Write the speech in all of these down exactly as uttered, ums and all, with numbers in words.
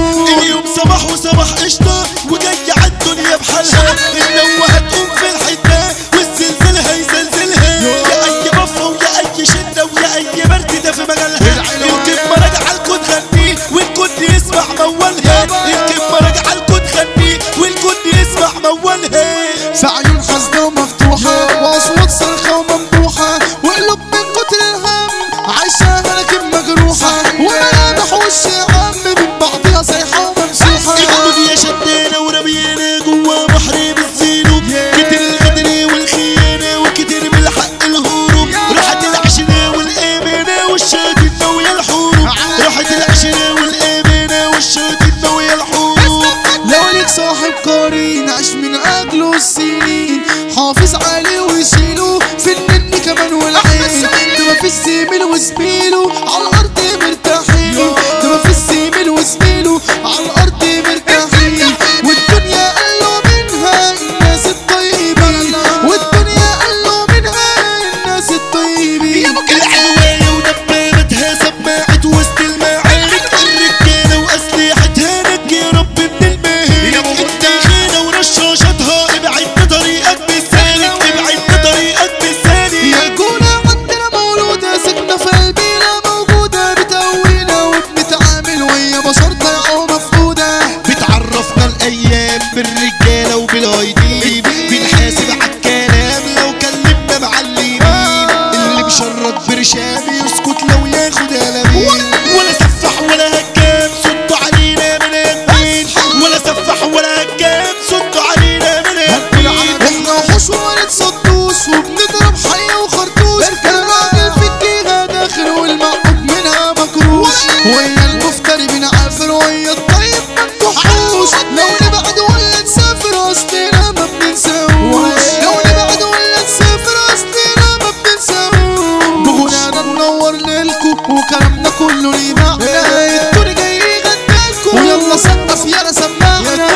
محروم. اليوم صباح وصباح قشطة وجاي عالدنيا بحالها، النوة هتقوم في الحتة والزلزال هيزلزلها، يا أي بفة ويا أي شدة ويا أي برد ده في مجالها. الكلمة راجعة الكون تغني والكون يسمع موالها، الكلمة راجعة الكون تغني والكون يسمع موالها. في عيون حزنة ومفتوحة وأصوات صرخة وممدوحة، وقلوب من كتر الهم عايشة لكن مجروحة، وملامح وش عم من بعضها صيحة وممسوحة. الدنيا شدانة ورميانة جوا بحر بالذنوب، كتير الغدر والخيانة وكتير من الحق الهروب، راحت العشرة والأمانة والشهادة ويا الحروب، راحت العشرة والأمانة والشهادة ويا الحروب. لو ليك صاحب قرين عاش من أجله السنين، حافظ عليه ويشيله في النن كمان والعين، ده مفيش زميل وزميله على الأرض مرتاحين، ده مفيش زميل وزميله على الأرض مرتاحين. والدنيا قالوا منها الناس الطيبين، والدنيا قالوا منها الناس الطيبين. العدوية ودبابتها سماعت وسط المعارك، الرجالة وأسلحتها نجي يا رب من المهالك، الدخانة ورشاشاتها ابعد طريقك بالسالك، ابعد طريقك بالسالك. يا رجولة عندنا مولودة ساكنة في قلبنا موجودة، بتقوينا وبنتعامل ويا بشر ضايعة ومفقودة. بتعرفنا الأيام بالرجالة وبالهايدين، بنحاسب عالكلام لو كلمنا معلمين، اللي مشرد برشام يسكت لو ياخد قلمين، ولا سفح ولا هجام صدوا علينا من الدين، ولا سفح ولا هجام صدوا علينا من الدين. احنا وحوش وما نتصدوش وبنضرب حي وخرطوش، الراجل في الجيهة داخل والمعقود منها مكروش، ويا المفتري بنعافر ويا الطيب منكحوش. لو نبعد ولا نسافر اصلنا ما بننساهوش، لو نبعد ولا نسافر اصلنا ما بننساهوش. بغنانا ننور ليلكم وكلامنا كله ليه معنى، الدنيا جاي يغنالكم ويلا صنف يلا سمعنا.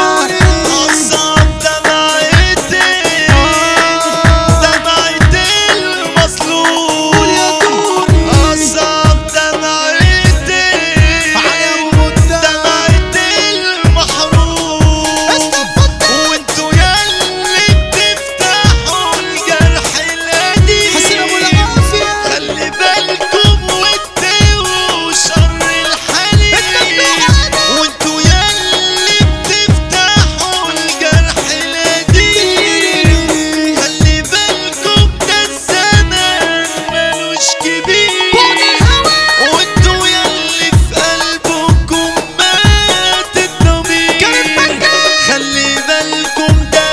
أصعب دمعتي دمعتي المظلوم، أصعب دمعتي دمعتي المحروم، وانتوا ياللي بتفتحوا الجرح القديم، خلي بالكم واتقوا شر الحليم، وانتوا ياللي بتفتحوا الجرح القديم، خلي بالكم ده الزمان ملوش كبير، وانتوا ياللي في قلبكم مات الضمير، خلي بالكم ده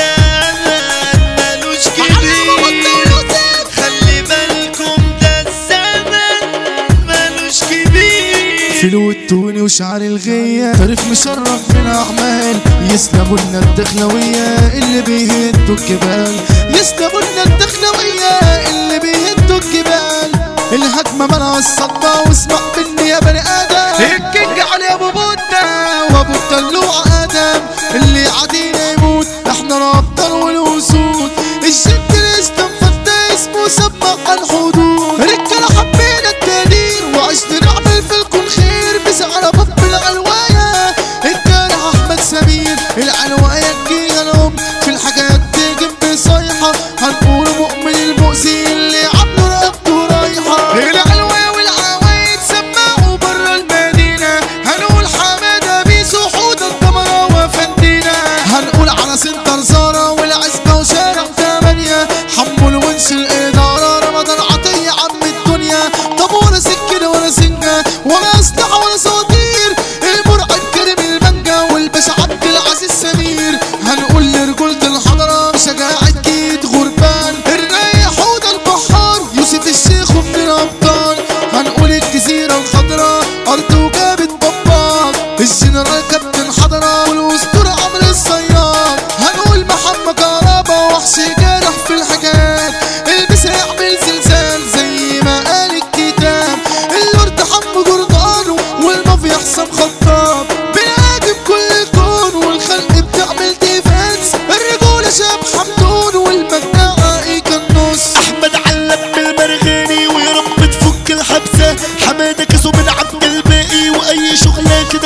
الزمان ملوش كبير، خلي بالكم ده الزمان ملوش كبير. فلو التوني وشعر الغية طريف مشرف من أعمال، يسلموا لنا الدخلوية اللي بيهدوا الجبال، يسلموا لنا الدخلوية اللي بيهدوا الجبال. الهجمة مالها الصدى واسمع مني يا بني آدم، الكينج علي أبو بودة وأبو الطلوع آدم، اللي عادينا يموت احنا الأبطال والأسود، الجد اللي استنفذ ده اسمه سبق الحدود. رجالة حبينا التقدير وعشنا نعمل في الكون خير، بس على باب العلواية الجارح أحمد سمير، العلواية تجينا الأم في الحاجات تيجي بصيحة، هنقول مؤمن المؤذي اللي عامله رقبته رايحة. العلواية والعوايد سمعوا برا المدينة، هنقول حمادة بيسو حودة الدمرة وفندينا، هنقول على سنتر زارة والعزبة وشارع ثمانية، حمو الونش الإدارة رمضان عطية عم الدنيا. طب ولا سكينة ولا سنجة ولا أسلحة ولا سواطير، المرعب كريم المانجا والباشا عبد العزيز سمير، هنقول لرجولة الحضرة شجاعة جيد غربان، الرايق حوض البحار يوسف الشيخ ومن الأبطال، هنقول الجزيرة الخضراء أرض وجاب الطباخ، الجنرال كابتن حضرة والأسطورة عمرو الصياد، هنقول محمد قرابة وحش جارح في الحكايات، البس يعمل زلزال زي ما قال الكتاب، اللورد حمو جردان والمافيا حسام خطاب، بنهاجم كل الكون والخلق بتعمل ديفنس، الرجولة شاب حمدون والمجناعة ايكا النص. احمد علم بالمرغاني ويا رب تفك الحبسة، حمادة كسو من عبد الباقي واي شغلة كده خلصة،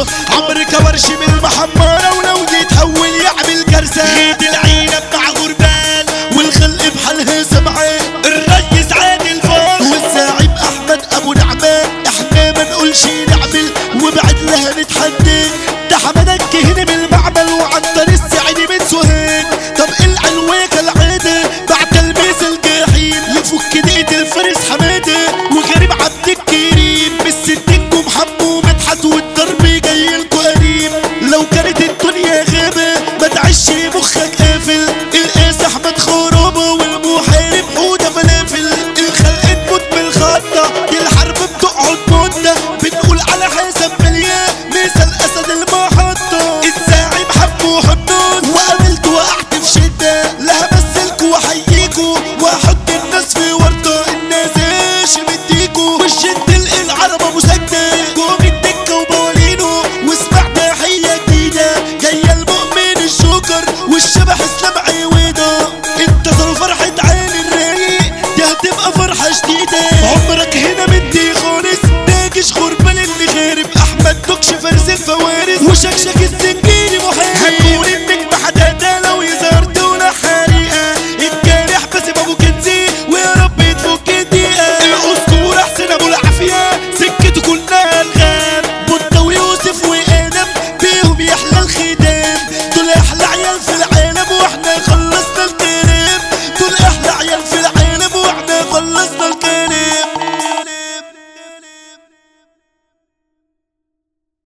له عمرو كورش من المحمرة ولو يتهول يعمل كارثة غيد العيب مع غربان والخلق بحالها سمعان الريس عادل فاضل والزعيم احمد ابو نعمان احنا ما نقولش نعمل وبعد لها نتحدد ده حمدك هنا بالمعمل وعطر السعيد من سوهاج طب العلوية كالعادة بعد تلبيس الجحيم يفك دقيقة الفارس حمادة وغريب عبد الكريم بالسكين حمو مدحت والضرب جايلكوا قريب لو كانت الدنيا غابة ما تعيش مخك قافل القاس احمد خرابة والمحارب حودة فلافل الخلق تموت بالخطة الحرب بتقعد مدة بنقول على حسب مليان مثل اسد المحطة الزاعم حبه حبوس وقابلت وقعت في شدة لا همثلكوا واحييكوا واحط الناس في ورطة الناس ايش بديكوا والجد العربة مسجدة قوم الدكة وبوالينه واسمع تحية جديدة جاية المؤمن الجوكر والشبح اسلام عويضة انتصروا فرحة عين الرايق دي هتبقى فرحة جديدة عمرك هنا مدي خالص ناجش غربان اللي غارب احمد دوكش فارس الفوارس وشكشك